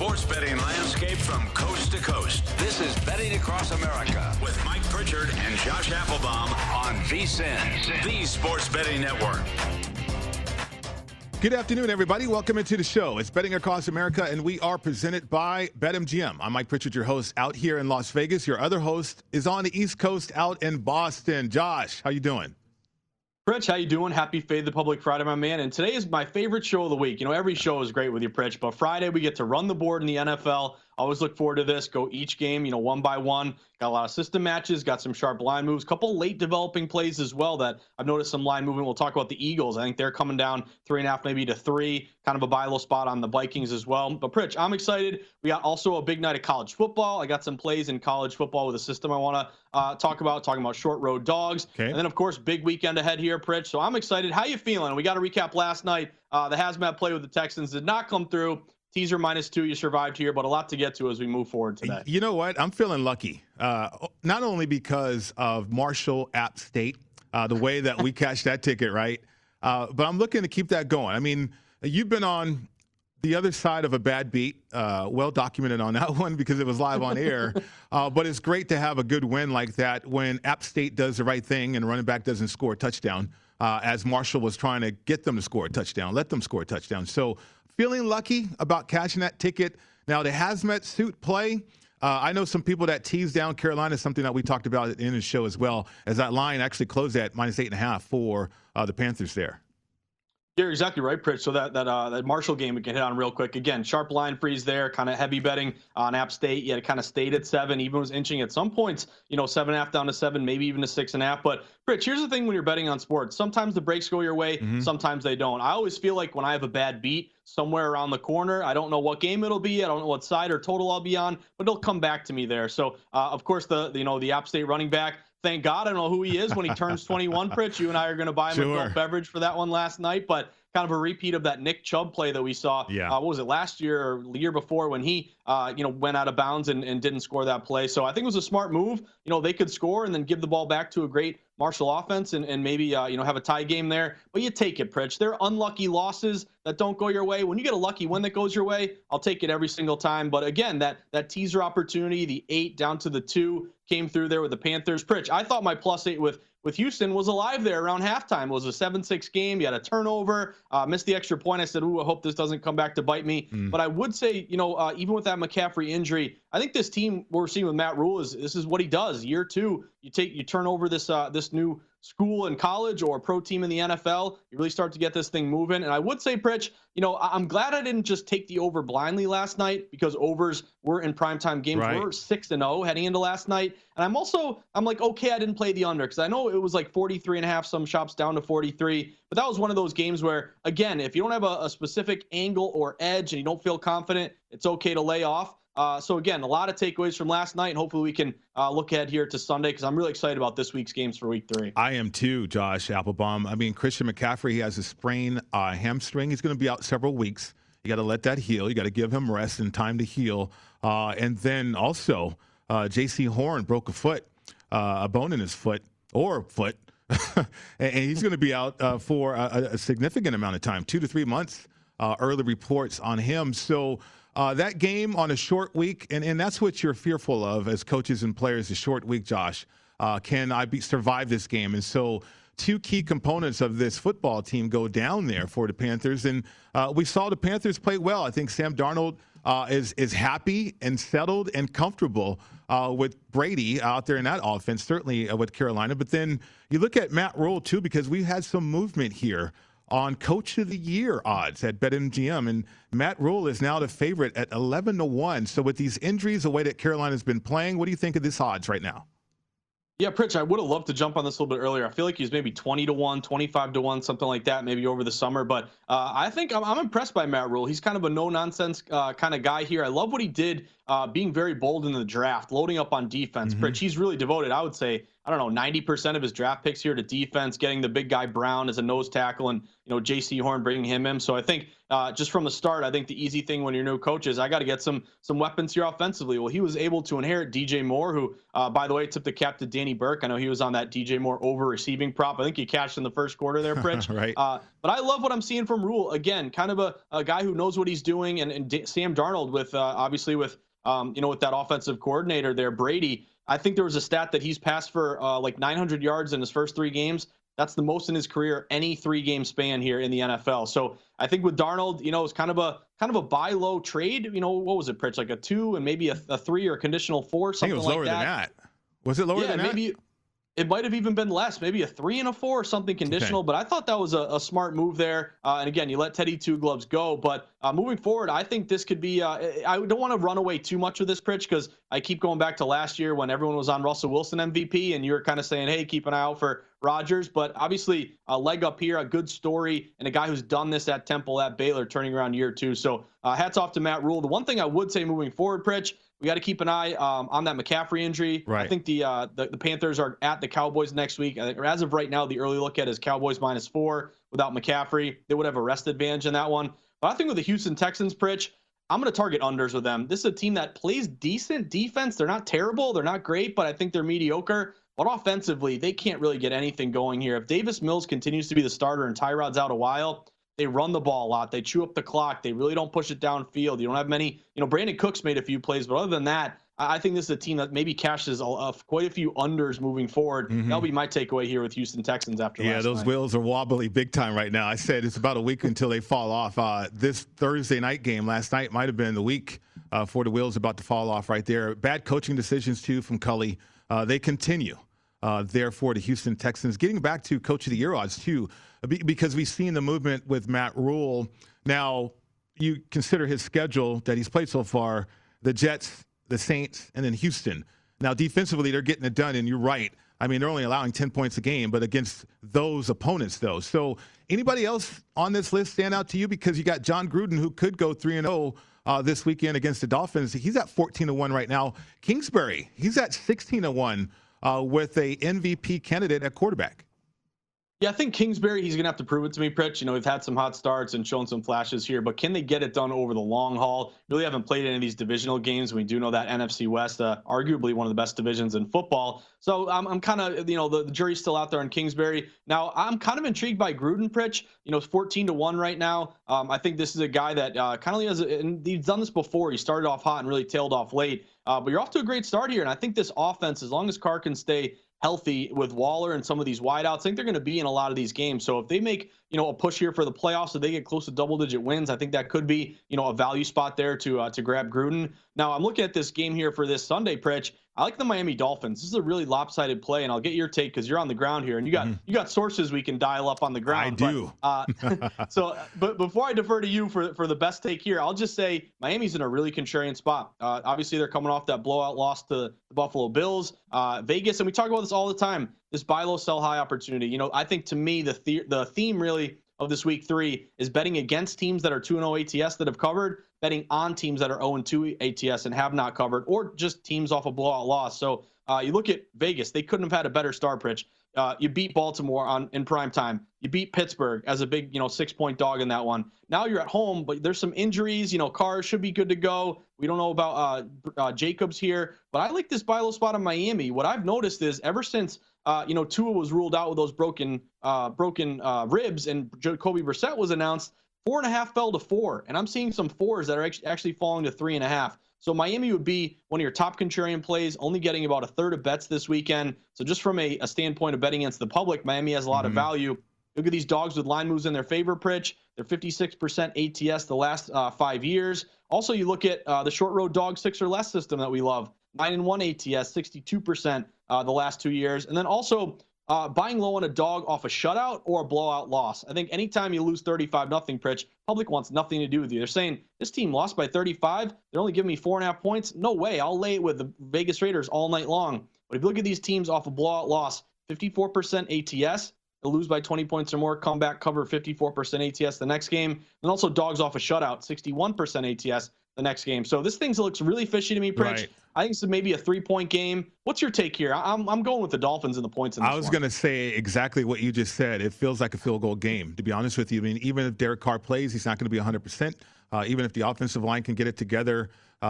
sports betting landscape from coast to coast. This is Betting Across America with Mike Pritchard and Josh Applebaum on VSiN, the Sports Betting Network. Good afternoon, everybody. Welcome into the show. It's Betting Across America, and we are presented by BetMGM. I'm Mike Pritchard, your host out here in Las Vegas. Your other host is on the East Coast out in Boston. Josh, how you doing? Pritch, how you doing? Happy Fade the Public Friday, my man. And today is my favorite show of the week. You know, every show is great with you, Pritch, but Friday we get to run the board in the NFL. Always look forward to this. Go each game, one by one. Got a lot of system matches, got some sharp line moves, couple late developing plays as well that I've noticed some line movement. We'll talk about the Eagles. I think they're coming down 3.5, maybe to 3, kind of a buy low spot on the Vikings as well. But Pritch, I'm excited. We got also a big night of college football. I got some plays in college football with a system I want to talking about short road dogs. Okay. And then, of course, big weekend ahead here, Pritch. So I'm excited. How you feeling? We got to recap last night. The hazmat play with the Texans did not come through. Teaser -2, you survived here, but a lot to get to as we move forward today. You know what? I'm feeling lucky, not only because of Marshall App State, the way that we cashed that ticket, right? But I'm looking to keep that going. I mean, you've been on the other side of a bad beat, well documented on that one because it was live on air. But it's great to have a good win like that when App State does the right thing and running back doesn't score a touchdown, as Marshall was trying to get them to score a touchdown, let them score a touchdown. So feeling lucky about cashing that ticket. Now, the hazmat suit play, I know some people that tease down Carolina, something that we talked about at the end of the show as well, as that line actually closed at -8.5 for the Panthers there. You're exactly right, Pritch. So that Marshall game we can hit on real quick. Again, sharp line freeze there, kind of heavy betting on App State. Yeah, it kind of stayed at 7, even was inching at some points, 7.5 down to 7, maybe even to 6.5. But Pritch, here's the thing when you're betting on sports. Sometimes the breaks go your way, sometimes they don't. I always feel like when I have a bad beat somewhere around the corner, I don't know what game it'll be, I don't know what side or total I'll be on, but it'll come back to me there. So, of course, the App State running back, thank God I don't know who he is when he turns 21, Pritch. You and I are going to buy him a adult beverage for that one last night, but kind of a repeat of that Nick Chubb play that we saw. Yeah. What was it, last year or the year before when he, went out of bounds and didn't score that play. So I think it was a smart move. They could score and then give the ball back to a great Marshall offense and maybe, have a tie game there. But you take it, Pritch. They're unlucky losses that don't go your way. When you get a lucky win that goes your way, I'll take it every single time. But again, that teaser opportunity, the 8 down to the 2 came through there with the Panthers. Pritch, I thought my +8 with Houston was alive there around halftime. It was a 7-6 game. You had a turnover, missed the extra point. I said, I hope this doesn't come back to bite me. But I would say, even with that McCaffrey injury, I think this team we're seeing with Matt Rule this is what he does. Year 2, you turn over this new school in college or pro team in the NFL, you really start to get this thing moving. And I would say, Pritch, I'm glad I didn't just take the over blindly last night because overs were in primetime games. Right. We're 6-0 heading into last night. And I'm like, okay, I didn't play the under because I know it was like 43.5, some shops down to 43. But that was one of those games where, again, if you don't have a specific angle or edge and you don't feel confident, it's okay to lay off. So, again, a lot of takeaways from last night, and hopefully we can look ahead here to Sunday because I'm really excited about this week's games for week 3. I am too, Josh Applebaum. I mean, Christian McCaffrey, he has a sprained hamstring. He's going to be out several weeks. You got to let that heal. You got to give him rest and time to heal. And then also, J.C. Horn broke a bone in his foot. And he's going to be out for a significant amount of time, 2 to 3 months, early reports on him. So, that game on a short week, and that's what you're fearful of as coaches and players, a short week, Josh. Can I survive this game? And so 2 key components of this football team go down there for the Panthers. And we saw the Panthers play well. I think Sam Darnold is happy and settled and comfortable with Brady out there in that offense, certainly with Carolina. But then you look at Matt Rule, too, because we had some movement here on Coach of the Year odds at BetMGM, and Matt Rule is now the favorite at 11-1. So with these injuries, the way that Carolina's been playing, what do you think of this odds right now? Yeah, Pritch, I would have loved to jump on this a little bit earlier. I feel like he's maybe 20-1, 25-1, something like that, maybe over the summer. But I think I'm impressed by Matt Rule. He's kind of a no-nonsense kind of guy here. I love what he did being very bold in the draft, loading up on defense. Pritch, he's really devoted, I would say, I don't know, 90% of his draft picks here to defense, getting the big guy Brown as a nose tackle, and J.C. Horn bringing him in. So I think just from the start, I think the easy thing when you're new coach is I got to get some weapons here offensively. Well, he was able to inherit DJ Moore, who, by the way, tipped the cap to Danny Burke. I know he was on that DJ Moore over receiving prop. I think he cashed in the first quarter there, Pritch. Right. But I love what I'm seeing from Rule. Again, kind of a guy who knows what he's doing, and Sam Darnold with obviously with with that offensive coordinator there, Brady. I think there was a stat that he's passed for like 900 yards in his first 3 games. That's the most in his career, any 3-game span here in the NFL. So I think with Darnold, it's kind of a buy low trade. What was it, Pritch? Like a 2 and maybe a 3 or a conditional 4, something like that. I think it was lower than that. Was it lower than that? Maybe it might have even been less, maybe a 3 and a 4 or something conditional. Okay. But I thought that was a smart move there. And again, you let Teddy Two Gloves go. But moving forward, I think this could be. I don't want to run away too much with this, Pritch, because I keep going back to last year when everyone was on Russell Wilson MVP, and you were kind of saying, "Hey, keep an eye out for Rodgers." But obviously, a leg up here, a good story, and a guy who's done this at Temple, at Baylor, turning around year 2. So hats off to Matt Rule. The one thing I would say moving forward, Pritch, we got to keep an eye on that McCaffrey injury. Right. I think the Panthers are at the Cowboys next week. I think, or as of right now, the early look at is Cowboys -4 without McCaffrey. They would have a rest advantage in that one. But I think with the Houston Texans, Pritch, I'm going to target unders with them. This is a team that plays decent defense. They're not terrible. They're not great, but I think they're mediocre. But offensively, they can't really get anything going here. If Davis Mills continues to be the starter and Tyrod's out a while, they run the ball a lot. They chew up the clock. They really don't push it downfield. You don't have many. Brandon Cooks made a few plays, but other than that, I think this is a team that maybe cashes quite a few unders moving forward. Mm-hmm. That'll be my takeaway here with Houston Texans after last those night. wheels are wobbly big time right now. I said it's about a week until they fall off. This Thursday night game last night might have been the week for the wheels about to fall off right there. Bad coaching decisions, too, from Culley. They continue. Therefore, the Houston Texans getting back to Coach of the Year odds, too, because we've seen the movement with Matt Rule. Now, you consider his schedule that he's played so far, the Jets, the Saints, and then Houston. Now, defensively, they're getting it done, and you're right. I mean, they're only allowing 10 points a game, but against those opponents, though. So anybody else on this list stand out to you? Because you got John Gruden, who could go 3-0 this weekend against the Dolphins. He's at 14-1 right now. Kingsbury, he's at 16-1 with a MVP candidate at quarterback. Yeah, I think Kingsbury, he's going to have to prove it to me, Pritch. We've had some hot starts and shown some flashes here, but can they get it done over the long haul? Really haven't played any of these divisional games. We do know that NFC West, arguably one of the best divisions in football. So I'm kind of, the jury's still out there on Kingsbury. Now, I'm kind of intrigued by Gruden, Pritch. It's 14-1 right now. I think this is a guy that kind of has, and he's done this before. He started off hot and really tailed off late. But you're off to a great start here, and I think this offense, as long as Carr can stay healthy with Waller and some of these wideouts, I think they're going to be in a lot of these games. So if they make, a push here for the playoffs, so they get close to double-digit wins, I think that could be, a value spot there to grab Gruden. Now, I'm looking at this game here for this Sunday, Pritch. I like the Miami Dolphins. This is a really lopsided play, and I'll get your take because you're on the ground here, and you got sources we can dial up on the ground. I do. But before I defer to you for the best take here, I'll just say Miami's in a really contrarian spot. Obviously, they're coming off that blowout loss to the Buffalo Bills. Vegas, and we talk about this all the time, this buy low, sell high opportunity. I think to me the theme really of this week 3 is betting against teams that are 2-0 ATS that have covered, betting on teams that are 0-2 ATS and have not covered, or just teams off a blowout loss. So you look at Vegas, they couldn't have had a better star, Pritch. You beat Baltimore in prime time. You beat Pittsburgh as a big, 6-point dog in that one. Now you're at home, but there's some injuries. Carr should be good to go. We don't know about Jacobs here, but I like this buy low spot on Miami. What I've noticed is ever since Tua was ruled out with those broken ribs and Jacoby Brissett was announced, 4.5 fell to 4, and I'm seeing some 4s that are actually falling to 3.5. So Miami would be one of your top contrarian plays, only getting about a third of bets this weekend. So just from a standpoint of betting against the public, Miami has a lot of value. Look at these dogs with line moves in their favor, Pritch. They're 56% ATS the last 5 years. Also, you look at the short road dog 6 or less system that we love. 9-1 ATS, 62% the last 2 years. And then also buying low on a dog off a shutout or a blowout loss. I think anytime you lose 35-0, Pritch, public wants nothing to do with you. They're saying, this team lost by 35. They're only giving me 4.5 points. No way. I'll lay it with the Vegas Raiders all night long. But if you look at these teams off a blowout loss, 54% ATS. They'll lose by 20 points or more, come back, cover 54% ATS the next game. And also dogs off a shutout, 61% ATS. the next game. So this thing looks really fishy to me, Pritch. Right. I think this is maybe a 3-point game. What's your take here? I'm going with the Dolphins and the points in this I was going to say exactly what you just said. It feels like a field goal game, to be honest with you. I mean, even if Derek Carr plays, he's not going to be 100%. Even if the offensive line can get it together,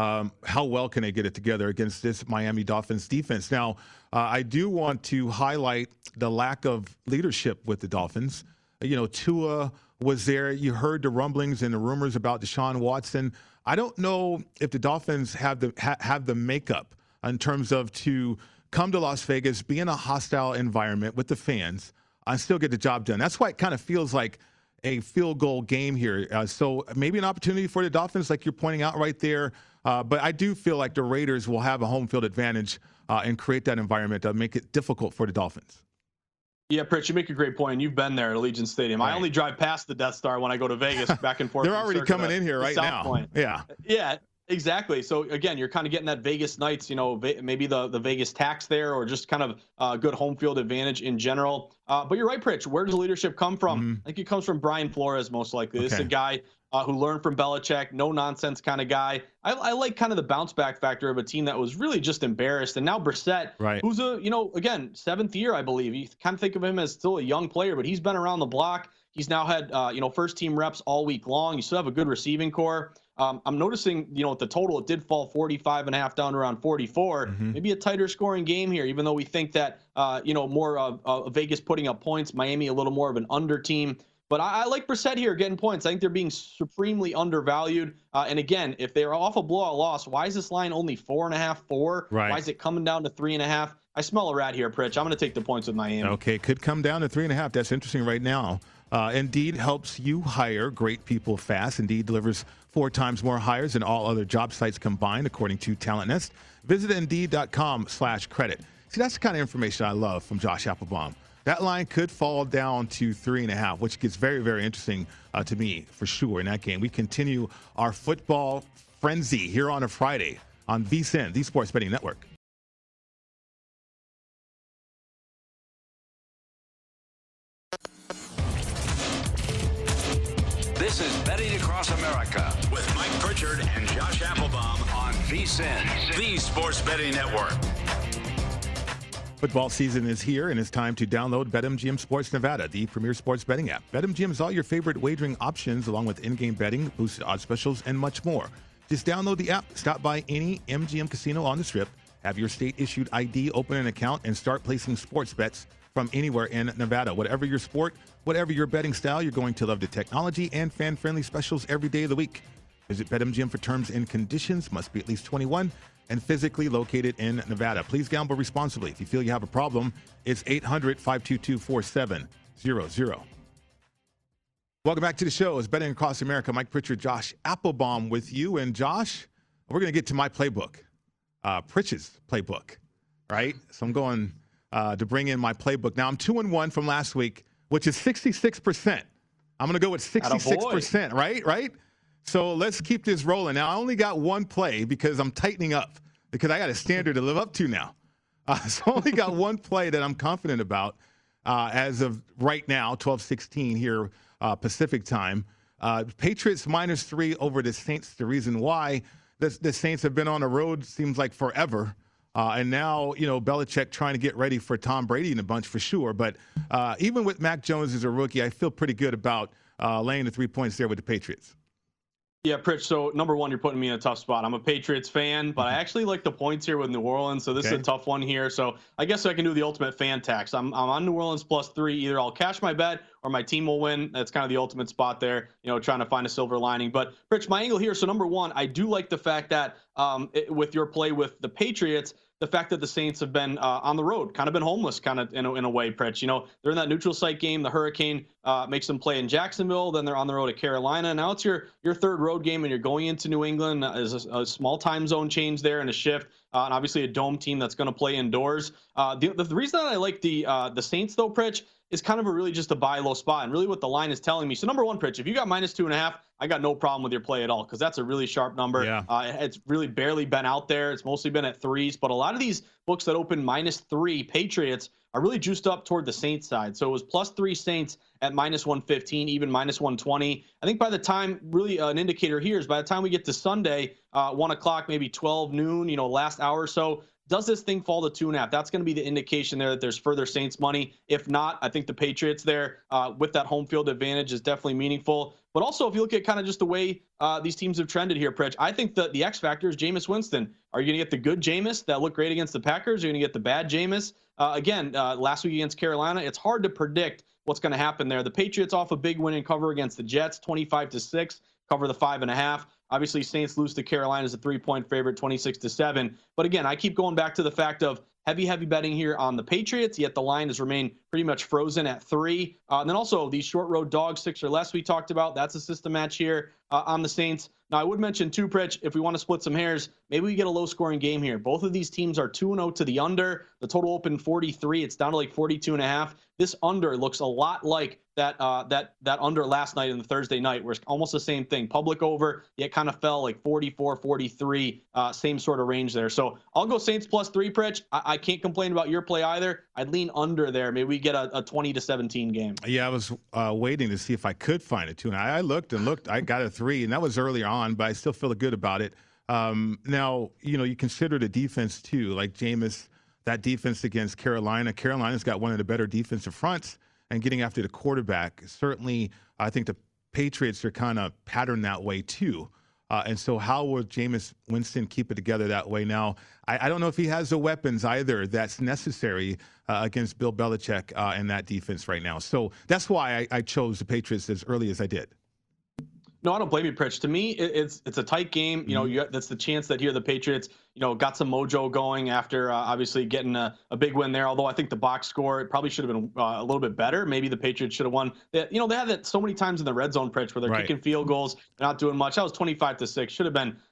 how well can they get it together against this Miami Dolphins defense? Now, I do want to highlight the lack of leadership with the Dolphins. You know, Tua was there. You heard the rumblings and the rumors about Deshaun Watson. I don't know if the Dolphins have the makeup in terms of to come to Las Vegas, be in a hostile environment with the fans, and still get the job done. That's why it kind of feels like a field goal game here. So maybe an opportunity for the Dolphins, like you're pointing out right there. But I do feel like the Raiders will have a home field advantage and create that environment to make it difficult for the Dolphins. Yeah, Pritch, you make a great point. You've been there at Allegiant Stadium. Right. I only drive past the Death Star when I go to Vegas, back and forth. They're already coming in here right now. Point. Yeah, exactly. So again, you're kind of getting that Vegas nights, you know, maybe the Vegas tax there, or just kind of good home field advantage in general. But you're right, Pritch. Where does the leadership come from? Mm-hmm. I think it comes from Brian Flores, most likely. Okay. This is a guy who learned from Belichick, no nonsense kind of guy. I like kind of the bounce back factor of a team that was really just embarrassed. And now Brissett, right, who's again, 7th year, I believe. You kind of think of him as still a young player, but he's been around the block. He's now had, first team reps all week long. You still have a good receiving core. I'm noticing, at the total, it did fall 45.5 down to around 44. Mm-hmm. Maybe a tighter scoring game here, even though we think that, more Vegas putting up points, Miami a little more of an under team. But I like Brissett here getting points. I think they're being supremely undervalued. And again, if they're off a blowout loss, why is this line only 4.5, 4? Right. Why is it coming down to 3.5? I smell a rat here, Pritch. I'm going to take the points with Miami. Okay, could come down to 3.5. That's interesting right now. Indeed helps you hire great people fast. Indeed delivers 4 times more hires than all other job sites combined, according to Talent Nest. Visit Indeed.com/credit. See, that's the kind of information I love from Josh Applebaum. That line could fall down to 3.5, which gets very, very interesting to me for sure in that game. We continue our football frenzy here on a Friday on VSiN, the Sports Betting Network. This is Betting Across America with Mike Pritchard and Josh Applebaum on VSiN, the Sports Betting Network. Football season is here, and it's time to download BetMGM Sports Nevada, the premier sports betting app. BetMGM is all your favorite wagering options, along with in-game betting, boosted odds specials, and much more. Just download the app, stop by any MGM casino on the Strip, have your state-issued ID, open an account, and start placing sports bets from anywhere in Nevada. Whatever your sport, whatever your betting style, you're going to love the technology and fan-friendly specials every day of the week. Visit BetMGM for terms and conditions. Must be at least 21 and physically located in Nevada. Please gamble responsibly. If you feel you have a problem, it's 800-522-4700. Welcome back to the show. It's Betting Across America. Mike Pritchard, Josh Applebaum with you. And Josh, we're going to get to my playbook, Pritch's playbook, right? So I'm going to bring in my playbook. Now, I'm 2-1 from last week, which is 66%. I'm going to go with 66%, right? So let's keep this rolling. Now, I only got one play because I'm tightening up because I got a standard to live up to now. So I only got one play that I'm confident about as of right now, 12:16 here Pacific time. Patriots -3 over the Saints. The reason why the Saints have been on the road seems like forever. And now, Belichick trying to get ready for Tom Brady in a bunch for sure. But even with Mac Jones as a rookie, I feel pretty good about laying the 3 points there with the Patriots. Yeah, Pritch, so number one, you're putting me in a tough spot. I'm a Patriots fan, but I actually like the points here with New Orleans, so this is a tough one here. So I guess I can do the ultimate fan tax. I'm on New Orleans +3. Either I'll cash my bet or my team will win. That's kind of the ultimate spot there, trying to find a silver lining. But, Pritch, my angle here, so number one, I do like the fact that with your play with the Patriots, the fact that the Saints have been on the road, kind of been homeless, kind of in a way, Pritch. They're in that neutral site game. The Hurricane makes them play in Jacksonville. Then they're on the road at Carolina. Now it's your third road game, and you're going into New England. There's a small time zone change there and a shift, and obviously a dome team that's going to play indoors. The reason that I like the Saints, though, Pritch, is kind of really just a buy low spot. And really what the line is telling me. So number one, Pritch, if you got -2.5, I got no problem with your play at all, because that's a really sharp number. Yeah. It's really barely been out there. It's mostly been at threes, but a lot of these books that open -3 Patriots are really juiced up toward the Saints side. So it was +3 Saints at -115, even -120. I think by the time, really an indicator here is by the time we get to Sunday, 1 o'clock, maybe 12 noon, last hour or so, does this thing fall to 2.5? That's going to be the indication there that there's further Saints money. If not, I think the Patriots there with that home field advantage is definitely meaningful. But also, if you look at kind of just the way these teams have trended here, Pritch, I think that the X factor is Jameis Winston. Are you going to get the good Jameis that looked great against the Packers? Or are you going to get the bad Jameis? Again, last week against Carolina, it's hard to predict what's going to happen there. The Patriots off a big win and cover against the Jets, 25-6, cover the 5.5. Obviously, Saints lose to Carolina as a 3-point favorite, 26-7. But again, I keep going back to the fact of heavy betting here on the Patriots, yet the line has remained pretty much frozen at 3. And then also these short road dogs, 6 or less we talked about. That's a system match here on the Saints. Now, I would mention too, Pritch, if we want to split some hairs, maybe we get a low-scoring game here. Both of these teams are 2-0 to the under. The total opened 43. It's down to like 42.5. This under looks a lot like that under last night in the Thursday night, where it's almost the same thing. Public over, yet kind of fell like 44, 43, same sort of range there. So I'll go Saints +3, Pritch. I can't complain about your play either. I'd lean under there. Maybe we get a 20-17 game. Yeah, I was waiting to see if I could find a 2. And I looked. I got a 3, and that was earlier on, but I still feel good about it. Now, you consider the defense too, like Jameis, that defense against Carolina. Carolina's got one of the better defensive fronts, and getting after the quarterback. Certainly, I think the Patriots are kind of patterned that way too. And so how will Jameis Winston keep it together that way? Now, I don't know if he has the weapons either that's necessary against Bill Belichick and that defense right now. So that's why I chose the Patriots as early as I did. No, I don't blame you, Pritch. To me, it's a tight game. That's the chance that here the Patriots, got some mojo going after obviously getting a big win there. Although I think the box score, it probably should have been a little bit better. Maybe the Patriots should have won. They have that so many times in the red zone, Pritch, where they're kicking field goals, they're not doing much. That was 25-6. Should have been,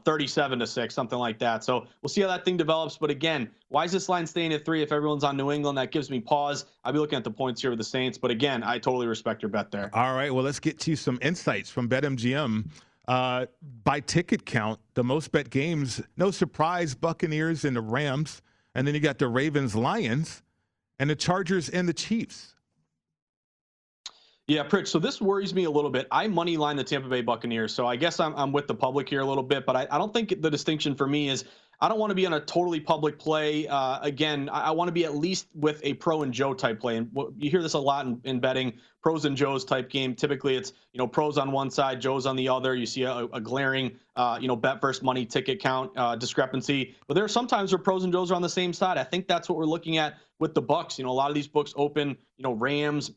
37-6, something like that. So we'll see how that thing develops. But again, why is this line staying at 3 if everyone's on New England? That gives me pause. I'll be looking at the points here with the Saints. But again, I totally respect your bet there. All right, well, let's get to some insights from BetMGM. By ticket count, the most bet games, no surprise, Buccaneers and the Rams. And then you got the Ravens, Lions, and the Chargers and the Chiefs. Yeah, Pritch, so this worries me a little bit. I money line the Tampa Bay Buccaneers, so I guess I'm with the public here a little bit, but I don't think the distinction for me is I don't want to be on a totally public play. Again, I want to be at least with a pro and Joe type play. And you hear this a lot in betting, pros and Joes type game. Typically, it's pros on one side, Joes on the other. You see a glaring bet versus money ticket count discrepancy. But there are sometimes where pros and Joes are on the same side. I think that's what we're looking at with the Bucs. A lot of these books open Rams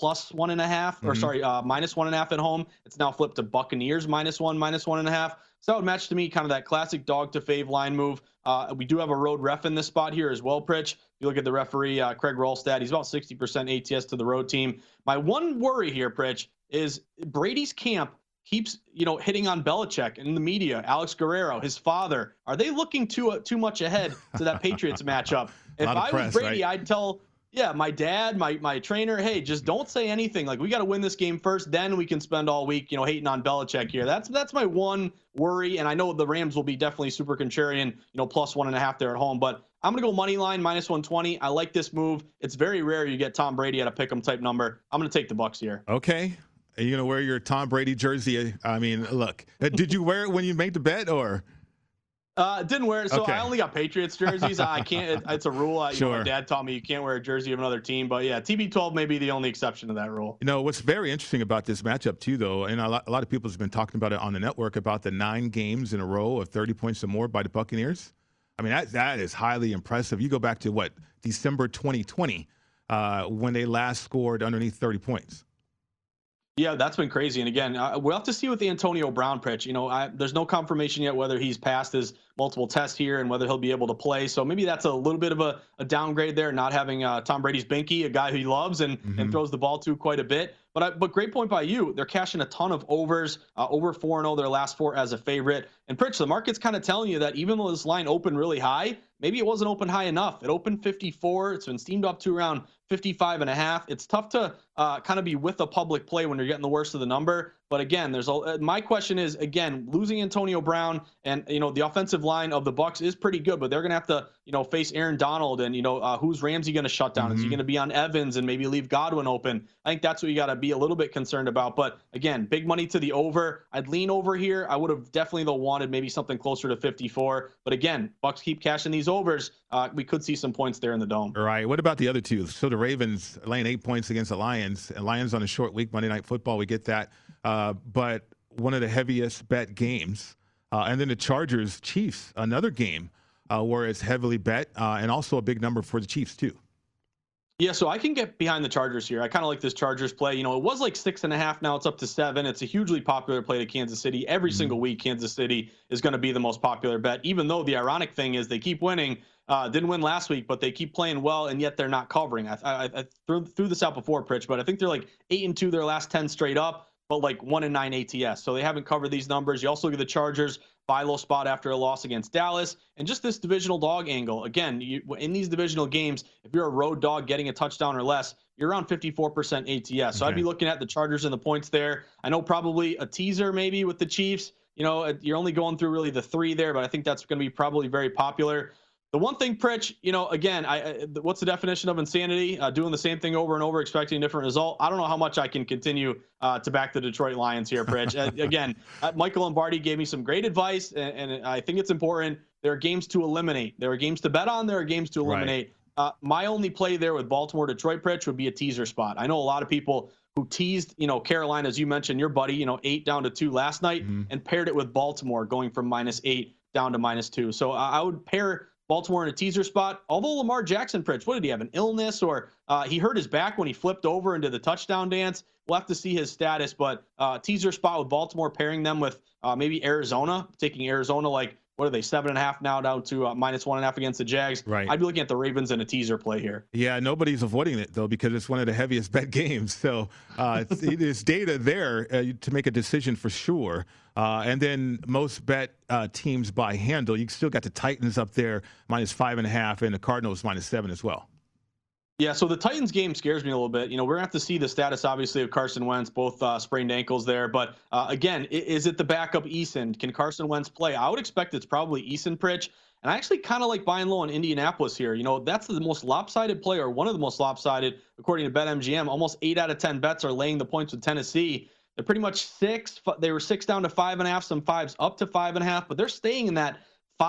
+1.5 or sorry -1.5 at home. It's now flipped to Buccaneers -1, -1.5. So that would match to me kind of that classic dog to fave line move. We do have a road ref in this spot here as well, Pritch. If you look at the referee, Craig Rolstad, he's about 60% ATS to the road team. My one worry here, Pritch, is Brady's camp keeps, hitting on Belichick and the media, Alex Guerrero, his father. Are they looking too much ahead to that Patriots matchup? If I was Brady, I'd tell my dad, my trainer, hey, just don't say anything. Like, we got to win this game first, then we can spend all week, hating on Belichick here. That's my one worry. And I know the Rams will be definitely super contrarian, +1.5 there at home. But I'm going to go money line -120. I like this move. It's very rare you get Tom Brady at a pick 'em type number. I'm going to take the Bucs here. Okay. Are you going to wear your Tom Brady jersey? I mean, look, did you wear it when you made the bet or? Didn't wear it. So okay. I only got Patriots jerseys. I can't. It's a rule. Sure. My dad taught me you can't wear a jersey of another team. But yeah, TB12 may be the only exception to that rule. What's very interesting about this matchup too, though, and a lot of people have been talking about it on the network about the 9 games in a row of 30 points or more by the Buccaneers. I mean, that is highly impressive. You go back to December 2020 when they last scored underneath 30 points. Yeah, that's been crazy. And again, we'll have to see with the Antonio Brown pitch. There's no confirmation yet whether he's passed his multiple tests here and whether he'll be able to play. So maybe that's a little bit of a downgrade there, not having Tom Brady's binky, a guy who he loves and throws the ball to quite a bit. But great point by you. They're cashing a ton of overs, over 4-0 their last 4 as a favorite. And Pritch, the market's kind of telling you that even though this line opened really high, maybe it wasn't open high enough. It opened 54. It's been steamed up to around 55.5. It's tough to kind of be with a public play when you're getting the worst of the number. But again, my question is, again, losing Antonio Brown and, the offensive line of the Bucs is pretty good, but they're going to have to, face Aaron Donald and, who's Ramsey going to shut down? Is he going to be on Evans and maybe leave Godwin open? I think that's what you got to be a little bit concerned about. But again, big money to the over. I'd lean over here. I would have definitely though wanted maybe something closer to 54. But again, Bucs keep cashing these overs. We could see some points there in the Dome. All right. What about the other two? So the Ravens laying 8 points against the Lions. And Lions on a short week, Monday Night Football. We get that. But one of the heaviest bet games. And then the Chargers Chiefs, another game where it's heavily bet and also a big number for the Chiefs too. Yeah, so I can get behind the Chargers here. I kind of like this Chargers play. It was like 6.5. Now it's up to 7. It's a hugely popular play to Kansas City. Every single week, Kansas City is going to be the most popular bet, even though the ironic thing is they keep winning. Didn't win last week, but they keep playing well, and yet they're not covering. I threw this out before, Pritch, but I think they're like 8-2 their last 10 straight up, but like 1-9 ATS. So they haven't covered these numbers. You also look at the Chargers, buy low spot after a loss against Dallas, and just this divisional dog angle. Again, in these divisional games, if you're a road dog getting a touchdown or less, you're around 54% ATS. So I'd be looking at the Chargers and the points there. I know probably a teaser maybe with the Chiefs. You're only going through really the 3 there, but I think that's going to be probably very popular. The one thing, Pritch, again, what's the definition of insanity? Doing the same thing over and over, expecting a different result. I don't know how much I can continue to back the Detroit Lions here, Pritch. Again, Michael Lombardi gave me some great advice, and I think it's important. There are games to eliminate. There are games to bet on. There are games to eliminate. Right. My only play there with Baltimore-Detroit, Pritch, would be a teaser spot. I know a lot of people who teased, Carolina, as you mentioned, your buddy, 8 down to 2 last night, and paired it with Baltimore going from -8 down to -2. So I would pair Baltimore in a teaser spot. Although Lamar Jackson, Pritch, what did he have, an illness, or he hurt his back when he flipped over into the touchdown dance? We'll have to see his status, but teaser spot with Baltimore, pairing them with maybe Arizona, taking Arizona like, what are they, 7.5 now down to -1.5 against the Jags. Right. I'd be looking at the Ravens in a teaser play here. Yeah, nobody's avoiding it, though, because it's one of the heaviest bet games. So there's data there to make a decision for sure. And then most bet teams by handle. You still got the Titans up there, -5.5, and the Cardinals -7 as well. Yeah, so the Titans game scares me a little bit. We're going to have to see the status, obviously, of Carson Wentz, both sprained ankles there. But, again, is it the backup Eason? Can Carson Wentz play? I would expect it's probably Eason, Pritch. And I actually kind of like buying low on Indianapolis here. That's the most lopsided play, or one of the most lopsided, according to BetMGM. Almost 8 out of 10 bets are laying the points with Tennessee. They're pretty much 6. They were 6 down to 5.5, some 5s up to 5.5. But they're staying in that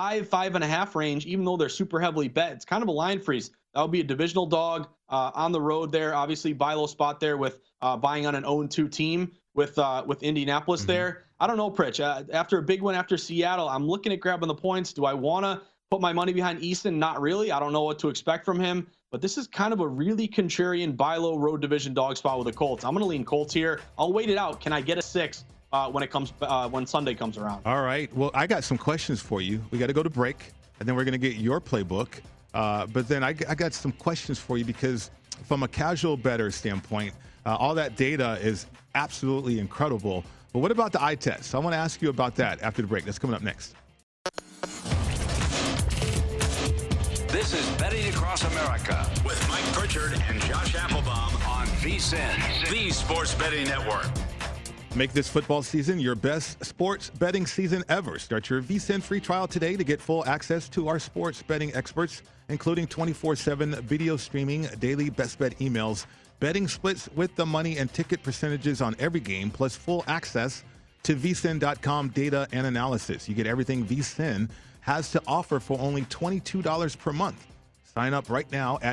5.5 range, even though they're super heavily bet. It's kind of a line freeze. That would be a divisional dog on the road there. Obviously, buy low spot there with buying on an 0-2 team with Indianapolis there. I don't know, Pritch. After a big win after Seattle, I'm looking at grabbing the points. Do I want to put my money behind Easton? Not really. I don't know what to expect from him. But this is kind of a really contrarian buy low road division dog spot with the Colts. I'm going to lean Colts here. I'll wait it out. Can I get a 6 when Sunday comes around? All right. Well, I got some questions for you. We got to go to break, and then we're going to get your playbook. But then I got some questions for you, because from a casual bettor standpoint, all that data is absolutely incredible. But what about the eye test? I want to ask you about that after the break. That's coming up next. This is Betting Across America with Mike Pritchard and Josh Applebaum on VSiN, the Sports Betting Network. Make this football season your best sports betting season ever. Start your VSiN free trial today to get full access to our sports betting experts, including 24/7 video streaming, daily best bet emails, betting splits with the money and ticket percentages on every game, plus full access to vsin.com data and analysis. You get everything VSiN has to offer for only $22 per month. Sign up right now at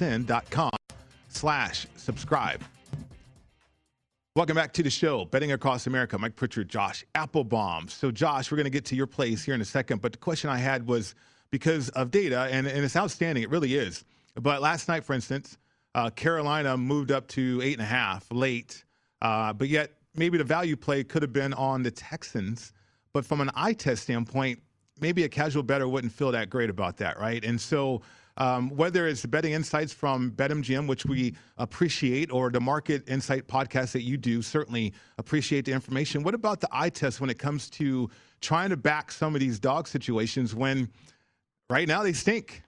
vsin.com/subscribe. Welcome back to the show, Betting Across America. Mike Pritchard, Josh Applebaum. So, Josh, we're going to get to your plays here in a second, but the question I had was because of data, and it's outstanding. It really is. But last night, for instance, Carolina moved up to 8.5 late, but yet maybe the value play could have been on the Texans. But from an eye test standpoint, maybe a casual bettor wouldn't feel that great about that, right? And so whether it's the betting insights from BetMGM, which we appreciate, or the Market Insight podcast that you do, certainly appreciate the information. What about the eye test when it comes to trying to back some of these dog situations when Right now they stink.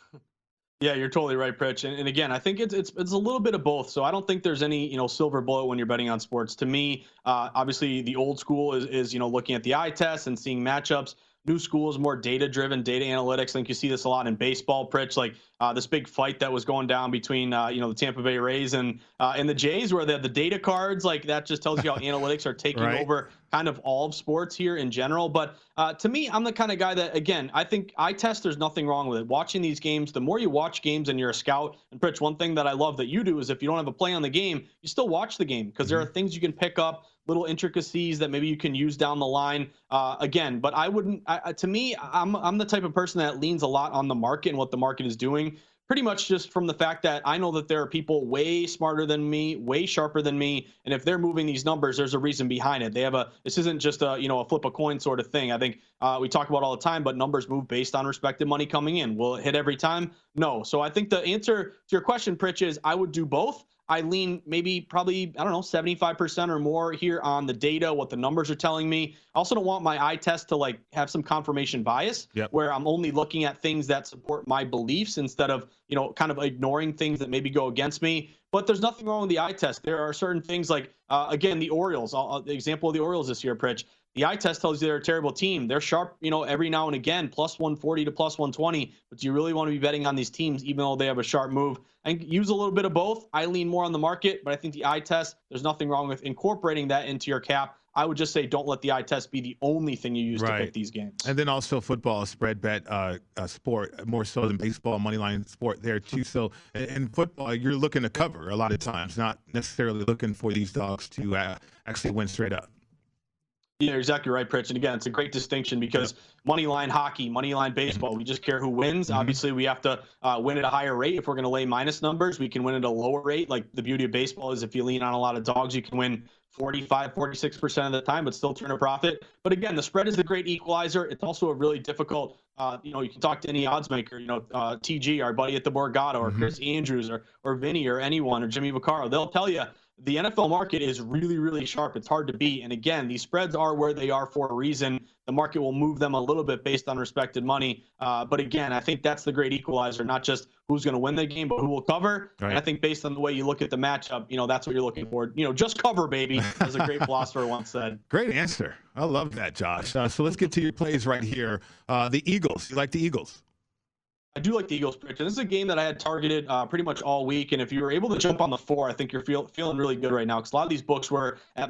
Yeah, you're totally right, Pritch. And again, I think it's a little bit of both. So I don't think there's any silver bullet when you're betting on sports. To me, obviously the old school is looking at the eye test and seeing matchups. New school is more data-driven, data analytics. I think you see this a lot in baseball, Pritch, like this big fight that was going down between, the Tampa Bay Rays and the Jays, where they have the data cards. Like, that just tells you how analytics are taking over kind of all of sports here in general. But to me, I'm the kind of guy that, again, I think eye test, there's nothing wrong with it. Watching these games, the more you watch games and you're a scout, and Pritch, one thing that I love that you do is if you don't have a play on the game, you still watch the game because there are things you can pick up, little intricacies that maybe you can use down the line. Again, but I wouldn't. To me, I'm the type of person that leans a lot on the market and what the market is doing. Pretty much just from the fact that I know that there are people way smarter than me, way sharper than me, and if they're moving these numbers, there's a reason behind it. This isn't just a flip a coin sort of thing. I think we talk about all the time, but numbers move based on respected money coming in. Will it hit every time? No. So I think the answer to your question, Pritch, is I would do both. I lean probably, 75% or more here on the data, what the numbers are telling me. I also don't want my eye test to have some confirmation bias where I'm only looking at things that support my beliefs instead of, kind of ignoring things that maybe go against me. But there's nothing wrong with the eye test. There are certain things like, again, the Orioles, the example of the Orioles this year, Pritch. The eye test tells you they're a terrible team. They're sharp, every now and again, plus 140 to plus 120. But do you really want to be betting on these teams, even though they have a sharp move? And use a little bit of both. I lean more on the market, but I think the eye test, there's nothing wrong with incorporating that into your cap. I would just say don't let the eye test be the only thing you use to pick these games. And then also football, spread bet sport, more so than baseball, money line sport there too. So in football, you're looking to cover a lot of times, not necessarily looking for these dogs to actually win straight up. Yeah, you're exactly right, Pritch. And again, it's a great distinction because money line hockey, money line baseball, we just care who wins. Obviously, we have to win at a higher rate. If we're going to lay minus numbers, we can win at a lower rate. Like the beauty of baseball is if you lean on a lot of dogs, you can win 45, 46% of the time, but still turn a profit. But again, the spread is the great equalizer. It's also a really difficult, you can talk to any odds maker, TG, our buddy at the Borgata, or Chris Andrews, or Vinny, or anyone, or Jimmy Vaccaro. They'll tell you the NFL market is really, really sharp. It's hard to beat. And again, these spreads are where they are for a reason. The market will move them a little bit based on respected money. But again, I think that's the great equalizer, not just who's going to win the game, but who will cover. Right. And I think based on the way you look at the matchup, that's what you're looking for. Just cover, baby, as a great philosopher once said. Great answer. I love that, Josh. So let's get to your plays right here. The Eagles. You like the Eagles? I do like the Eagles, Pritch. And this is a game that I had targeted pretty much all week. And if you were able to jump on the 4, I think you're feeling really good right now. Because a lot of these books were at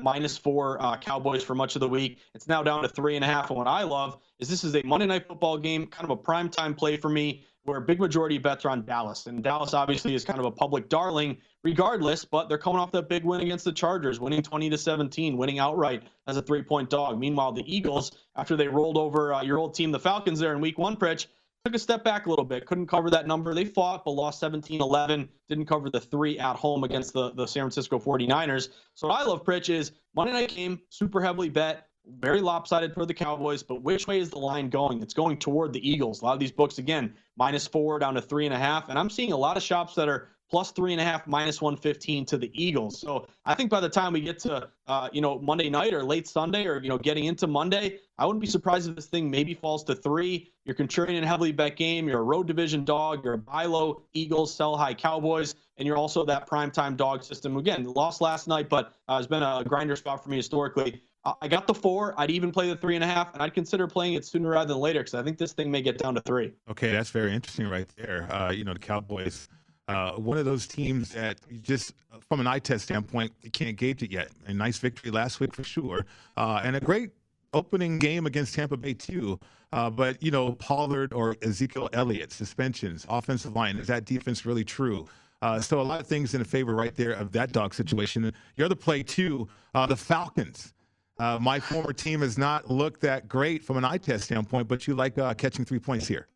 -4 Cowboys for much of the week. It's now down to 3.5. And what I love is this is a Monday Night Football game, kind of a primetime play for me, where a big majority of bets are on Dallas. And Dallas obviously is kind of a public darling regardless, but they're coming off that big win against the Chargers, winning 20-17, winning outright as a 3-point dog. Meanwhile, the Eagles, after they rolled over your old team, the Falcons, there in week 1, Pritch, took a step back a little bit, couldn't cover that number. They fought, but lost 17-11, didn't cover the 3 at home against the San Francisco 49ers. So what I love, Pritch, is Monday night game, super heavily bet, very lopsided for the Cowboys, but which way is the line going? It's going toward the Eagles. A lot of these books, again, -4 down to 3.5, and I'm seeing a lot of shops that are +3.5, -115 to the Eagles. So I think by the time we get to, Monday night or late Sunday or, getting into Monday, I wouldn't be surprised if this thing maybe falls to 3. You're contrarian a heavily bet game. You're a road division dog. You're a buy low Eagles, sell high Cowboys. And you're also that primetime dog system. Again, lost last night, but has been a grinder spot for me historically. I got the 4. I'd even play the 3.5, and I'd consider playing it sooner rather than later because I think this thing may get down to 3. Okay, that's very interesting right there. The Cowboys, one of those teams that you just, from an eye test standpoint, you can't gauge it yet. A nice victory last week for sure, and a great opening game against Tampa Bay too. But Pollard or Ezekiel Elliott, suspensions, offensive line, is that defense really true? So a lot of things in favor right there of that dog situation. Your other play too, the Falcons. My former team has not looked that great from an eye test standpoint, but you like catching 3 points here.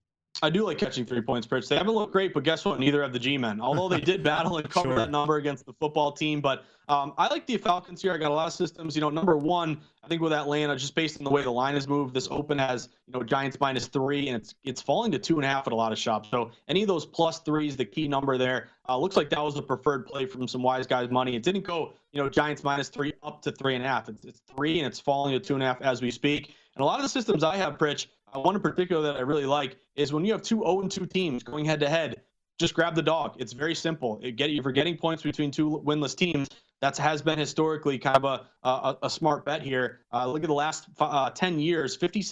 I do like catching 3 points, Pritch. They haven't looked great, but guess what? Neither have the G-men. Although they did battle and cover that number against the football team. But I like the Falcons here. I got a lot of systems. Number one, I think with Atlanta, just based on the way the line has moved, this open has, Giants -3, and it's falling to 2.5 at a lot of shops. So any of those +3s, the key number there, looks like that was the preferred play from some wise guys' money. It didn't go, Giants -3 up to 3.5. It's 3, and it's falling to 2.5 as we speak. And a lot of the systems I have, Pritch, One in particular that I really like is when you have 2 0-2 teams going head-to-head, just grab the dog. It's very simple. If you're getting points between 2 winless teams, that has been historically kind of a smart bet here. Look at the last 10 years,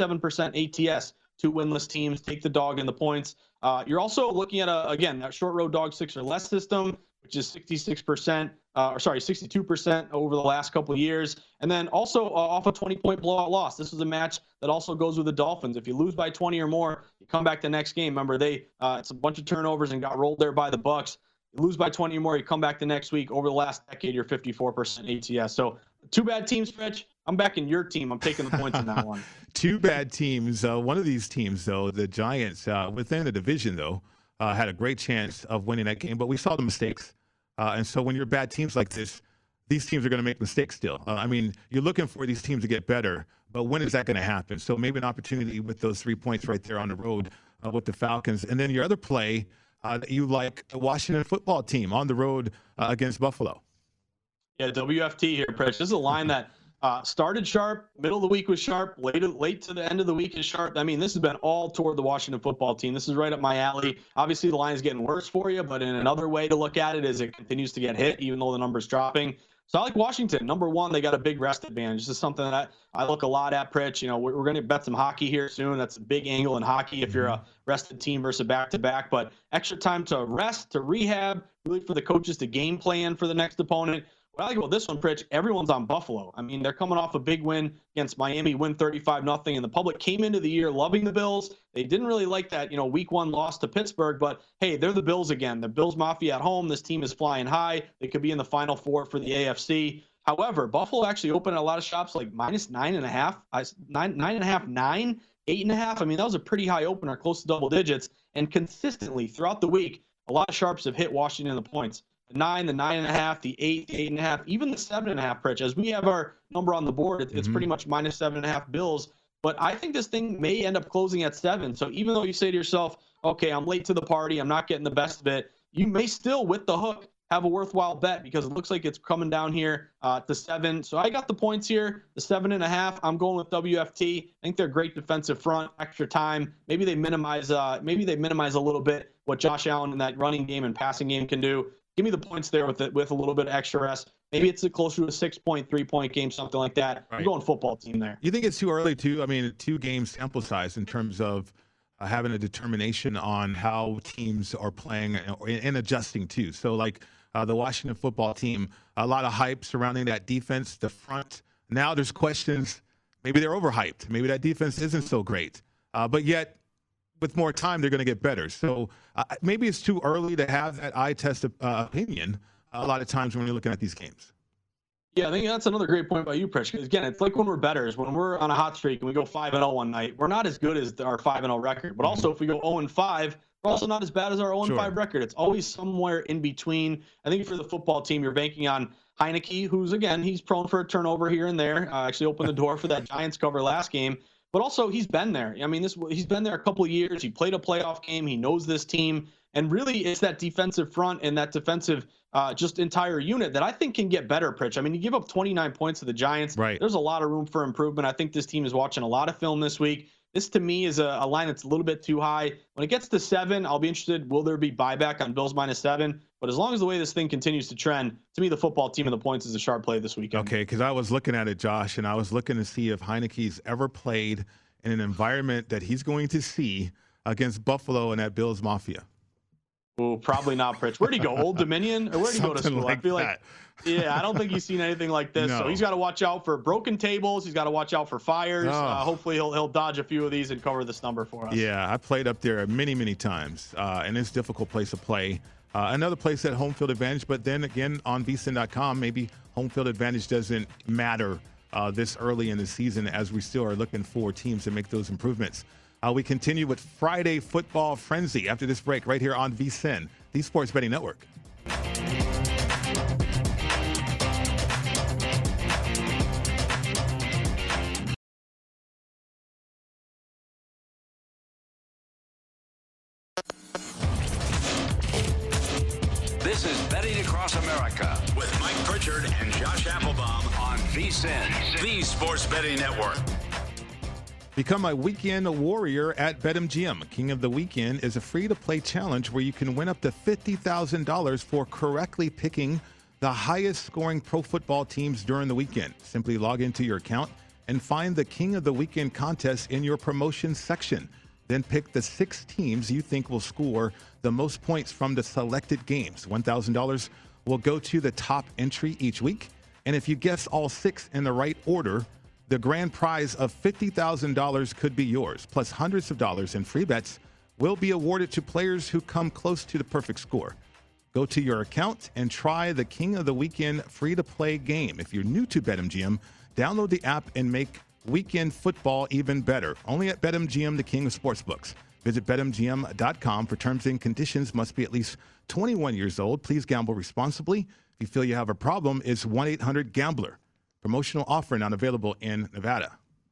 57% ATS, 2 winless teams, take the dog and the points. You're also looking at, again, that short road dog 6 or less system, which is 62% over the last couple of years. And then also off a 20-point blowout loss. This is a match that also goes with the Dolphins. If you lose by 20 or more, you come back the next game. Remember, it's a bunch of turnovers and got rolled there by the Bucs. You lose by 20 or more, you come back the next week. Over the last decade, you're 54% ATS. So 2 bad teams, Rich. I'm backing your team. I'm taking the points in that one. 2 bad teams. One of these teams, though, the Giants, within the division, though, had a great chance of winning that game. But we saw the mistakes. And so when you're bad teams like this, these teams are going to make mistakes still. I mean, you're looking for these teams to get better, but when is that going to happen? So maybe an opportunity with those 3 points right there on the road with the Falcons. And then your other play that you like, the Washington football team on the road against Buffalo. Yeah, WFT here, Pritch. This is a line that started sharp, middle of the week was sharp, late to the end of the week is sharp. I mean, this has been all toward the Washington football team. This is right up my alley. Obviously, the line is getting worse for you, but in another way to look at it is it continues to get hit, even though the number's dropping. So I like Washington. Number one, they got a big rest advantage. This is something that I look a lot at, Pritch. You know, we're going to bet some hockey here soon. That's a big angle in hockey if you're a rested team versus a back-to-back. But extra time to rest, to rehab, really for the coaches to game plan for the next opponent. What I like about this one, Pritch, everyone's on Buffalo. I mean, they're coming off a big win against Miami, win 35-0, and the public came into the year loving the Bills. They didn't really like that, week 1 loss to Pittsburgh, but hey, they're the Bills again. The Bills Mafia at home. This team is flying high. They could be in the Final Four for the AFC. However, Buffalo actually opened at a lot of shops like minus 9.5, 9.5, 9, 8.5. I mean, that was a pretty high opener, close to double digits, and consistently throughout the week, a lot of sharps have hit Washington in the points. The 9, the 9.5, the 8, the 8.5, even the 7.5, Pritch. As we have our number on the board, it's pretty much minus 7.5 Bills. But I think this thing may end up closing at 7. So even though you say to yourself, okay, I'm late to the party, I'm not getting the best of it, you may still, with the hook, have a worthwhile bet because it looks like it's coming down here to 7. So I got the points here, the 7.5. I'm going with WFT. I think they're a great defensive front, extra time. Maybe they minimize a little bit what Josh Allen in that running game and passing game can do. Give me the points there with a little bit of extra rest. Maybe it's closer to a 6-point, 3-point game, something like that. Right. I'm going football team there. You think it's too early to, 2-game sample size in terms of having a determination on how teams are playing and adjusting too. So like the Washington football team, a lot of hype surrounding that defense, the front. Now there's questions. Maybe they're overhyped. Maybe that defense isn't so great. But yet, with more time, they're going to get better. So maybe it's too early to have that eye test opinion a lot of times when you're looking at these games. Yeah, I think that's another great point by you, Pritch. Because again, it's like when we're bettors, when we're on a hot streak and we go 5-0 one night, we're not as good as our 5-0 record. But also, if we go 0-5, we're also not as bad as our 0-5 record. It's always somewhere in between. I think for the football team, you're banking on Heineke, who's, again, he's prone for a turnover here and there. Actually opened the door for that Giants cover last game. But also, he's been there. I mean, he's been there a couple of years. He played a playoff game. He knows this team. And really, it's that defensive front and that defensive just entire unit that I think can get better, Pritch. I mean, you give up 29 points to the Giants. Right. There's a lot of room for improvement. I think this team is watching a lot of film this week. This, to me, is a line that's a little bit too high. When it gets to 7, I'll be interested. Will there be buyback on Bills minus 7? But as long as the way this thing continues to trend, to me, the football team and the points is a sharp play this weekend. Okay, because I was looking at it, Josh, and I was looking to see if Heineke's ever played in an environment that he's going to see against Buffalo and that Bills Mafia. Oh, probably not, Pritch. Where'd he go? Old Dominion? Or where'd he go to school? Like I feel like, I don't think he's seen anything like this. No. So he's got to watch out for broken tables. He's got to watch out for fires. Hopefully he'll dodge a few of these and cover this number for us. Yeah, I played up there many, many times, and it's a difficult place to play. Another place at home field advantage, but then again on vsin.com, maybe home field advantage doesn't matter this early in the season as we still are looking for teams to make those improvements. We continue with Friday Football Frenzy after this break right here on VSiN, the Sports Betting Network. This is Betting Across America with Mike Pritchard and Josh Applebaum on VSiN, the Sports Betting Network. Become a weekend warrior at BetMGM. King of the Weekend is a free-to-play challenge where you can win up to $50,000 for correctly picking the highest-scoring pro football teams during the weekend. Simply log into your account and find the King of the Weekend contest in your promotions section. Then pick the 6 teams you think will score the most points from the selected games. $1,000 will go to the top entry each week. And if you guess all 6 in the right order, the grand prize of $50,000 could be yours, plus hundreds of dollars in free bets will be awarded to players who come close to the perfect score. Go to your account and try the King of the Weekend free-to-play game. If you're new to BetMGM, download the app and make weekend football even better. Only at BetMGM, the king of sportsbooks. Visit BetMGM.com for terms and conditions. Must be at least 21 years old. Please gamble responsibly. If you feel you have a problem, it's 1-800-GAMBLER. Promotional offer not available in Nevada.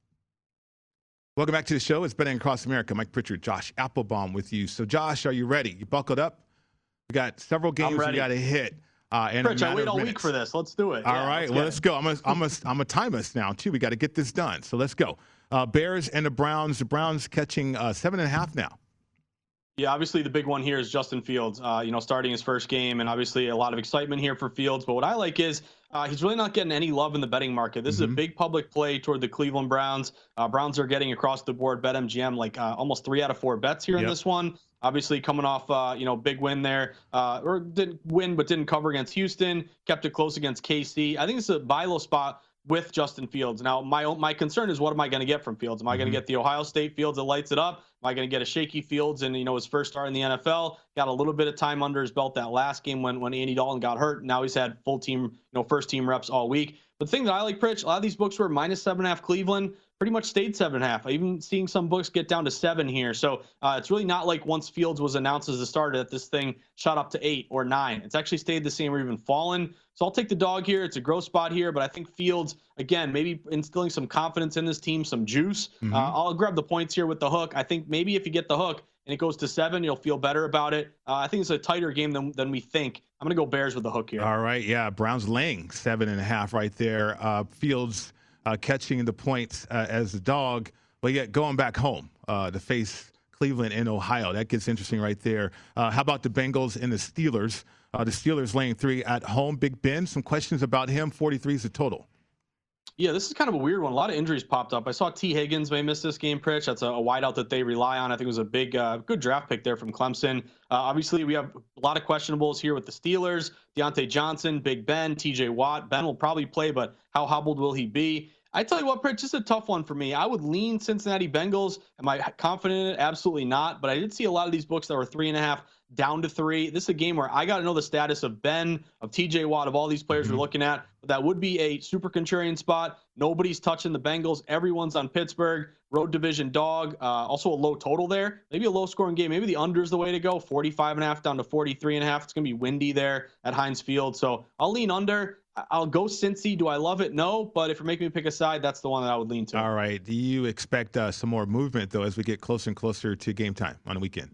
Welcome back to the show. It's Betting Across America. Mike Pritchard, Josh Applebaum with you. So, Josh, are you ready? You buckled up? We got several games we got to hit. Rich, I wait all week for this. Let's do it. All right. Let's go. I'm a time us now, too. We got to get this done. So, let's go. Bears and the Browns. The Browns catching 7.5 now. Yeah, obviously the big one here is Justin Fields, starting his first game, and obviously a lot of excitement here for Fields. But what I like is he's really not getting any love in the betting market. This is a big public play toward the Cleveland Browns. Browns are getting across the board BetMGM like almost 3 out of 4 bets here in this one. Obviously coming off, big win there, or didn't win but didn't cover against Houston, kept it close against KC. I think it's a buy low spot with Justin Fields. Now, my concern is, what am I going to get from Fields? Am I going to get the Ohio State Fields that lights it up? Am I going to get a shaky Fields and, his first start in the NFL? Got a little bit of time under his belt that last game when Andy Dalton got hurt. Now he's had full team, first team reps all week. But the thing that I like, Pritch, a lot of these books were minus 7.5 Cleveland, pretty much stayed 7.5. I even seeing some books get down to 7 here. So it's really not like once Fields was announced as a starter that this thing shot up to 8 or 9. It's actually stayed the same or even fallen. So I'll take the dog here. It's a growth spot here, but I think Fields, again, maybe instilling some confidence in this team, some juice. I'll grab the points here with the hook. I think maybe if you get the hook and it goes to 7, you'll feel better about it. I think it's a tighter game than we think. I'm going to go Bears with the hook here. All right, yeah, Browns laying 7.5 right there. Fields catching the points as a dog, but yet going back home to face Cleveland and Ohio. That gets interesting right there. How about the Bengals and the Steelers? The Steelers laying 3 at home. Big Ben, some questions about him. 43 is the total. Yeah, this is kind of a weird one. A lot of injuries popped up. I saw T. Higgins may miss this game, Pritch. That's a wideout that they rely on. I think it was a big, good draft pick there from Clemson. Obviously, we have a lot of questionables here with the Steelers. Deontay Johnson, Big Ben, T.J. Watt. Ben will probably play, but how hobbled will he be? I tell you what, Pritch, just a tough one for me. I would lean Cincinnati Bengals. Am I confident in it? Absolutely not. But I did see a lot of these books that were 3.5 down to 3. This is a game where I got to know the status of Ben, of TJ Watt, of all these players we're looking at. That would be a super contrarian spot. Nobody's touching the Bengals. Everyone's on Pittsburgh. Road division dog. Also a low total there. Maybe a low scoring game. Maybe the under is the way to go. 45.5 down to 43.5. It's going to be windy there at Heinz Field. So I'll lean under. I'll go Cincy. Do I love it? No. But if you're making me pick a side, that's the one that I would lean to. All right. Do you expect some more movement, though, as we get closer and closer to game time on the weekend?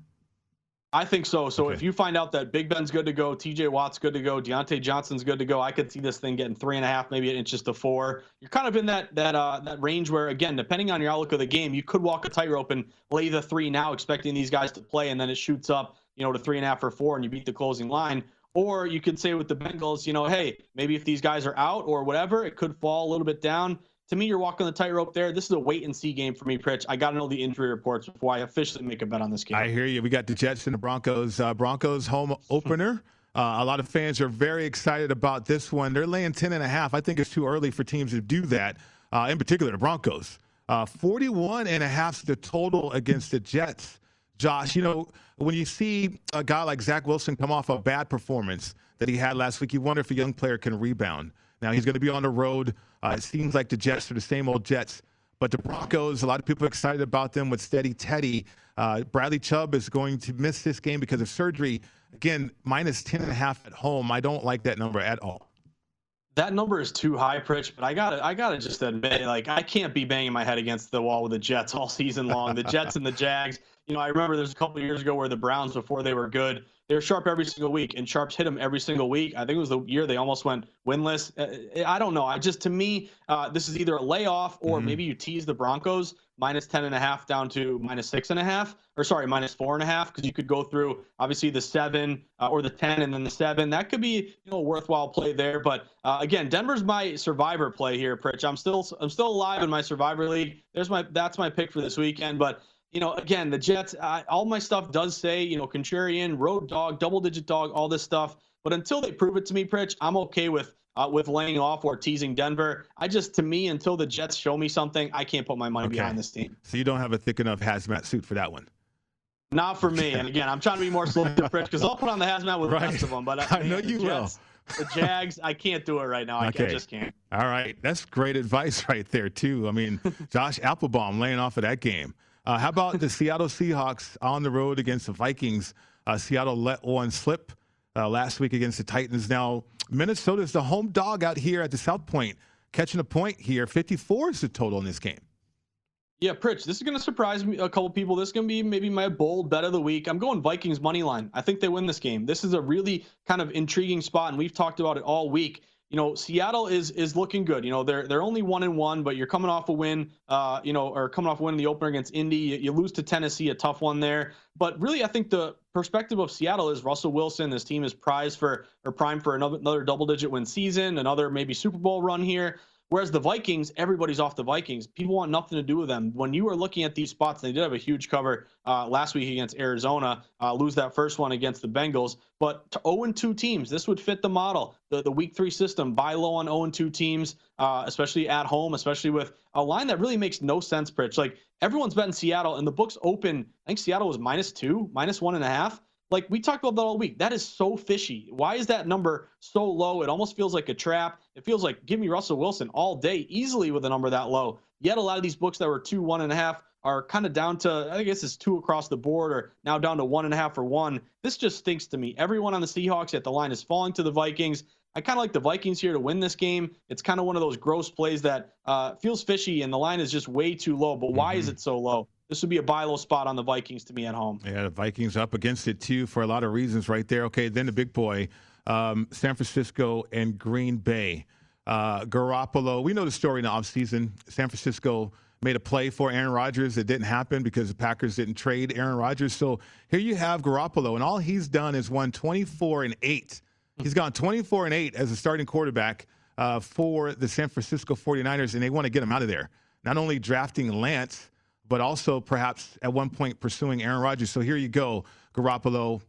I think so. So if you find out that Big Ben's good to go, TJ Watt's good to go, Deontay Johnson's good to go, I could see this thing getting 3.5, maybe inches to 4. You're kind of in that range where, again, depending on your outlook of the game, you could walk a tightrope and lay the 3 now, expecting these guys to play, and then it shoots up, to 3.5 or 4, and you beat the closing line. Or you could say with the Bengals, hey, maybe if these guys are out or whatever, it could fall a little bit down. To me, you're walking the tightrope there. This is a wait-and-see game for me, Pritch. I got to know the injury reports before I officially make a bet on this game. I hear you. We got the Jets and the Broncos. Broncos home opener. A lot of fans are very excited about this one. They're laying 10.5. I think it's too early for teams to do that, in particular the Broncos. 41.5 the total against the Jets. Josh, when you see a guy like Zach Wilson come off a bad performance that he had last week, you wonder if a young player can rebound. Now, he's going to be on the road. It seems like the Jets are the same old Jets. But the Broncos, a lot of people are excited about them with Steady Teddy. Bradley Chubb is going to miss this game because of surgery. Again, minus 10.5 at home. I don't like that number at all. That number is too high, Pritch, but I gotta just admit, I can't be banging my head against the wall with the Jets all season long. The Jets and the Jags, I remember there's a couple of years ago where the Browns, before they were good, they were sharp every single week, and sharps hit them every single week. I think it was the year they almost went winless. I don't know. To me, this is either a layoff or maybe you tease the Broncos minus 10.5 down to minus 6.5, or sorry, minus 4.5, because you could go through obviously the 7 or the 10 and then the 7. That could be a worthwhile play there. But again, Denver's my survivor play here, Pritch. I'm still alive in my survivor league. That's my pick for this weekend. But again, the Jets, all my stuff does say, contrarian, road dog, double-digit dog, all this stuff. But until they prove it to me, Pritch, I'm okay with laying off or teasing Denver. To me, until the Jets show me something, I can't put my money behind this team. So you don't have a thick enough hazmat suit for that one? Not for me. And again, I'm trying to be more selective, Pritch, because I'll put on the hazmat with the rest of them. But I know you will. The Jags, I can't do it right now. I just can't. All right. That's great advice right there, too. I mean, Josh Applebaum laying off of that game. How about the Seattle Seahawks on the road against the Vikings? Seattle let one slip last week against the Titans. Now, Minnesota's the home dog out here at the South Point, catching a point here. 54 is the total in this game. Yeah, Pritch, this is going to surprise me, a couple people. This is going to be maybe my bold bet of the week. I'm going Vikings money line. I think they win this game. This is a really kind of intriguing spot, and we've talked about it all week. Seattle is looking good. They're only 1-1, but you're coming off a win, or coming off a win in the opener against Indy. You lose to Tennessee, a tough one there. But really, I think the perspective of Seattle is Russell Wilson. This team is primed for another double-digit win season, another maybe Super Bowl run here. Whereas the Vikings, everybody's off the Vikings. People want nothing to do with them. When you are looking at these spots, they did have a huge cover last week against Arizona, lose that first one against the Bengals. But to 0-2 teams, this would fit the model. The Week 3 system, buy low on 0-2 teams, especially at home, especially with a line that really makes no sense, Pritch. Like, everyone's betting Seattle, and the books open. I think Seattle was -2, -1.5. Like, we talked about that all week. That is so fishy. Why is that number so low? It almost feels like a trap. It feels like, give me Russell Wilson all day, easily with a number that low. Yet a lot of these books that were 2, 1.5 are kind of down to, I guess it's 2 across the board, or now down to 1.5 for 1. This just stinks to me. Everyone on the Seahawks at the line is falling to the Vikings. I kind of like the Vikings here to win this game. It's kind of one of those gross plays that feels fishy, and the line is just way too low. But why is it so low? This would be a buy low spot on the Vikings to me at home. Yeah, the Vikings up against it, too, for a lot of reasons right there. Okay, then the big boy, San Francisco and Green Bay. Garoppolo, we know the story in the offseason. San Francisco made a play for Aaron Rodgers. It didn't happen because the Packers didn't trade Aaron Rodgers. So here you have Garoppolo, and all he's done is won 24-8. He's gone 24-8 as a starting quarterback for the San Francisco 49ers, and they want to get him out of there. Not only drafting Lance, but also perhaps at one point pursuing Aaron Rodgers. So here you go, Garoppolo,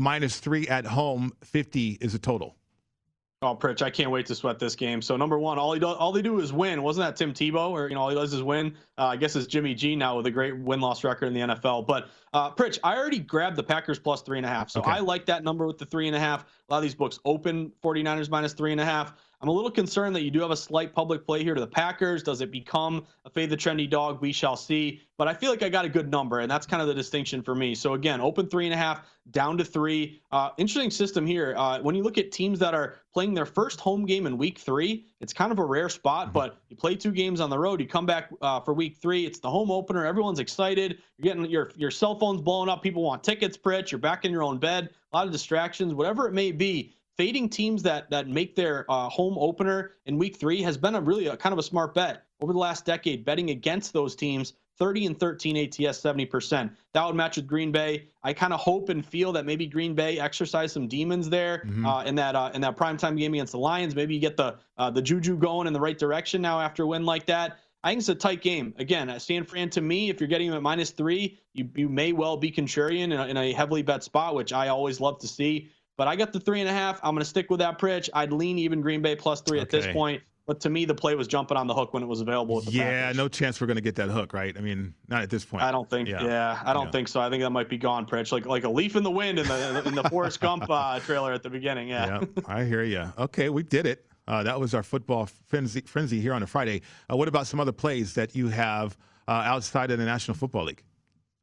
-3 at home, 50 is a total. Oh, Pritch, I can't wait to sweat this game. So number one, all they do is win. Wasn't that Tim Tebow? Or all he does is win. I guess it's Jimmy G now with a great win-loss record in the NFL. But Pritch, I already grabbed the Packers plus 3.5. So I like that number with the 3.5. A lot of these books open 49ers -3.5. I'm a little concerned that you do have a slight public play here to the Packers. Does it become a fade the trendy dog? We shall see. But I feel like I got a good number, and that's kind of the distinction for me. So again, open 3.5, down to 3. Interesting system here. When you look at teams that are playing their first home game in Week 3, it's kind of a rare spot. But you play 2 games on the road, you come back for Week 3. It's the home opener. Everyone's excited. You're getting your cell phones blowing up. People want tickets, Pritch. You're back in your own bed. A lot of distractions, whatever it may be. Fading teams that make their home opener in Week 3 has been a kind of a smart bet over the last decade. Betting against those teams, 30-13 ATS, 70%. That would match with Green Bay. I kind of hope and feel that maybe Green Bay exercise some demons there in that primetime game against the Lions. Maybe you get the juju going in the right direction now after a win like that. I think it's a tight game. Again, San Fran, to me, if you're getting them at -3, you may well be contrarian in a heavily bet spot, which I always love to see. But I got the 3.5. I'm going to stick with that, Pritch. I'd lean even Green Bay +3 at this point. But to me, the play was jumping on the hook when it was available with the Packers. No chance we're going to get that hook, right? I mean, not at this point. I don't think. I don't think so. I think that might be gone, Pritch, like a leaf in the wind in the Forrest Gump trailer at the beginning. Yeah, I hear you. Okay, we did it. That was our football frenzy here on a Friday. What about some other plays that you have outside of the National Football League?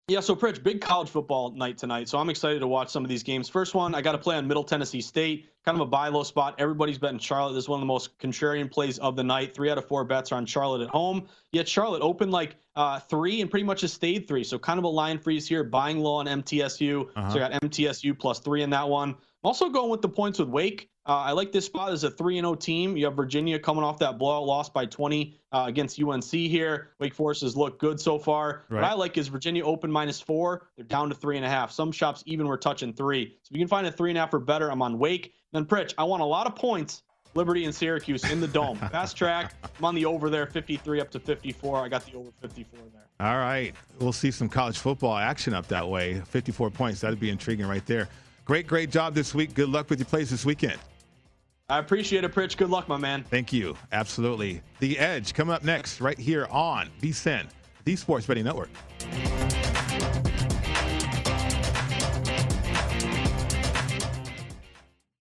Yeah, so Pritch, big college football night tonight. So I'm excited to watch some of these games. First one, I got to play on Middle Tennessee State, kind of a buy low spot. Everybody's betting Charlotte. This is one of the most contrarian plays of the night. 3 out of 4 bets are on Charlotte at home. Yet Charlotte opened like 3 and pretty much has stayed 3. So kind of a line freeze here, buying low on MTSU. So I got MTSU plus 3 in that one. I'm also going with the points with Wake. I like this spot as a 3-0 team. You have Virginia coming off that blowout loss by 20 against UNC here. Wake Forest has looked good so far. Right. What I like is Virginia open -4. They're down to 3.5. Some shops even were touching 3. So if you can find a 3.5 or better, I'm on Wake. Then Pritch, I want a lot of points. Liberty and Syracuse in the Dome. Fast track. I'm on the over there, 53 up to 54. I got the over 54 there. All right. We'll see some college football action up that way. 54 points. That'd be intriguing right there. Great job this week. Good luck with your plays this weekend. I appreciate it, Pritch. Good luck, my man. Thank you. Absolutely. The Edge coming up next right here on VSiN, the Sports Betting Network.